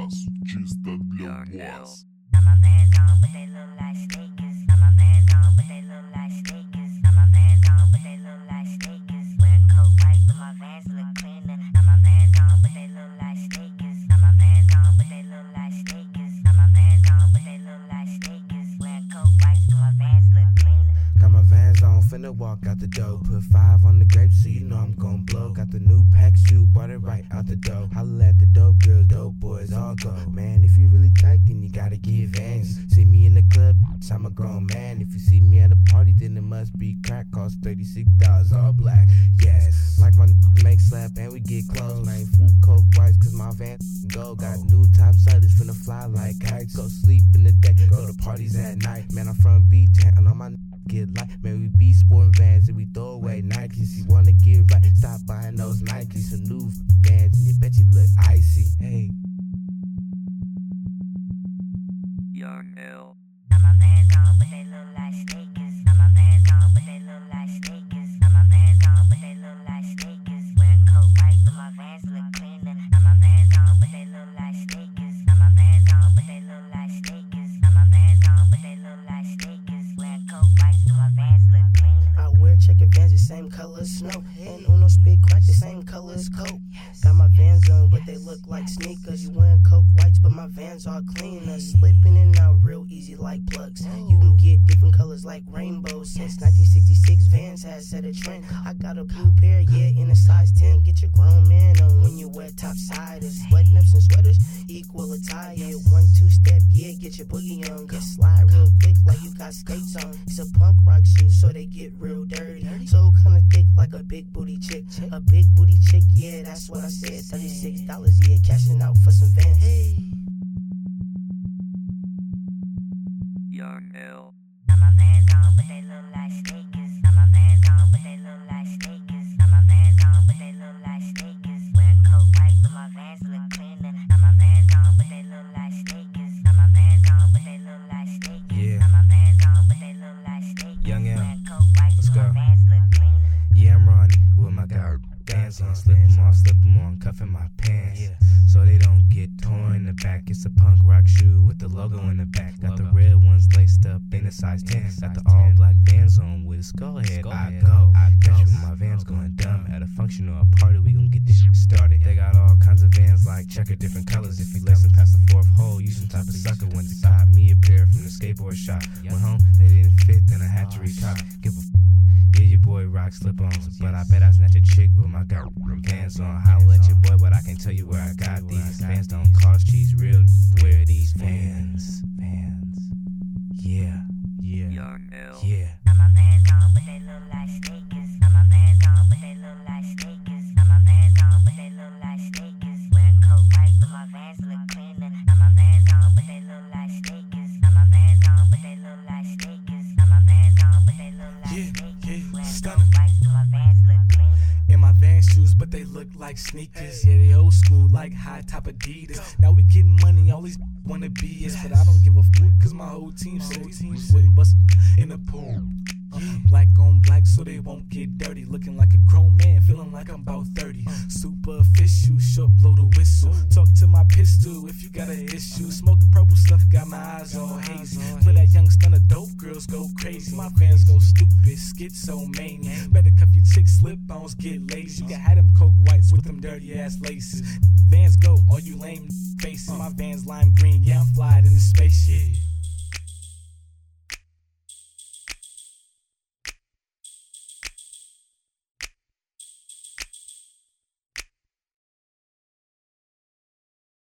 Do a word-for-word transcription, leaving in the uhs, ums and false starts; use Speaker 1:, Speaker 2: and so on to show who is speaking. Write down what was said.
Speaker 1: вас чисто для вас.
Speaker 2: Got my Vans on, but they look like sneakers. Got my Vans on, but they look like sneakers. Got my Vans on, but they look like sneakers. Wearing coat white, but my Vans look cleaner. Got my Vans on, but they look like sneakers. Got my Vans on, but they look like sneakers. Got my Vans on, but they look like sneakers. Wearing coat white, but my Vans look cleaner.
Speaker 3: Got my Vans on, finna walk out the door. Put five on the grapes, so you know I'm gon' blow. Got the new pack shoe, bought it right out the door. Holla at the dope girls, dope boys, all go. Man, if you really tight, then you gotta get Vans. See me in the club, I'm a grown man. If you see me at a party, then it must be crack. Cost thirty-six dollars, all black, yes. Like my make slap and we get close. Man, flip coke whites, cause my Vans go. Got new top sellers, finna fly like kites. Go sleep in the day, go to parties at night. Man, I'm from B-Town, on my get light. Man, we be sporting Vans and we throw away Nikes. You wanna get right, stop buying those Nikes. Some new Vans and you bet you look icy. Hey.
Speaker 2: Young L. Got my Vans on, but they look like sneakers. Got my Vans on, but they look like sneakers. Got my Vans on, but they look like sneakers. Wearing coat white, but my Vans look cleaner. Got my Vans on, but they look like sneakers. Got my Vans on, but they look like sneakers. Got my Vans on, but they look like sneakers. Wearing coat white, but my Vans look cleaner.
Speaker 4: I wear checker Vans the same color as snow, and Uno spit crack the same color as coke. Got my Vans on, but they look like sneakers. You wearing coke whites, but my Vans are cleaner. Slipping in and out real easy like plugs. You can get different colors like rainbows. Since nineteen sixty-six, Vans has set a trend. I got a blue pair, yeah, in a size ten. Get your grown man on when you wear topsiders. Sweatnups and sweaters equal attire. One two step, yeah, get your boogie on. Get slide real quick like you got skates on. It's a punk rock shoe, so they get real dirty. So kinda thick like a big booty chick. A big booty chick, yeah, that's what I said. thirty-six dollars, yeah, cashing out for some Vans. Hey.
Speaker 2: Young L. Got my Vans on, but they look like sneakers. Got my Vans on, but they look like sneakers. Got my Vans on, but they look like sneakers. Wearing coat white, but my Vans look cleaner. Got my Vans on, but they look like sneakers. Got my Vans on, but they look like sneakers.
Speaker 3: Yeah.
Speaker 2: Got my Vans on, but they look like sneakers.
Speaker 3: Young L.
Speaker 2: Wearing coat white,
Speaker 3: Let's
Speaker 2: but
Speaker 3: go.
Speaker 2: my Vans look cleaner.
Speaker 3: Yeah, I'm riding with my guy. Vans on, slip them off, slip them on, cuffing my pants. Yeah. So they don't get torn in the back. It's a punk rock shoe with the logo in the back. Got the red ones laced up in a size ten. Got the all black Vans on with a skull head. I go, I catch you with my Vans going dumb. At a function or a party, we gon' get this shit started. They got all kinds of Vans like checker different colors. If you listen past the fourth hole, you some type of sucker. Went to cop me a pair from the skateboard shop. Went home, they didn't fit, then I had to recop. Give a f- yeah, your boy rock slip-ons, but I bet I snatch a chick with my got Vans on. Holla at your boy, but I can't tell you where I got these. Vans don't cost cheese, real wear these Vans. Vans. Yeah, yeah, yeah.
Speaker 2: Got my Vans on, but they look like sneakers. Got my Vans on, but they look like sneakers. Got my Vans on, but they look like sneakers. Wearing coat white, but my Vans look cleaner. Got my Vans on, but they look like sneakers. Got my Vans on, but they look like sneakers. Got my Vans on, but they look like
Speaker 5: Yeah,
Speaker 2: sneakers.
Speaker 5: yeah,
Speaker 2: Wearing
Speaker 5: stunning.
Speaker 2: coat white, but my Vans look cleaner.
Speaker 5: In my Vans shoes, but they look like sneakers. Yeah, they old school, like high top Adidas. Now we getting money, all these wanna be us, but I don't give a fuck, cause my whole team said we wouldn't bust in the pool. Uh, black on black, so they won't get dirty. Looking like a grown man, feeling like I'm about thirty. Super official, short blow the whistle. Talk to my pistol if you got an issue. Smoking purple stuff, got my eyes all hazy. For that young stunner, dope girls go crazy. My fans go stupid, schizomania. Better cuff your chick, slip-ons, get lazy. You can have them coke whites with them dirty ass laces. Vans go, all you lame faces. My Vans lime green,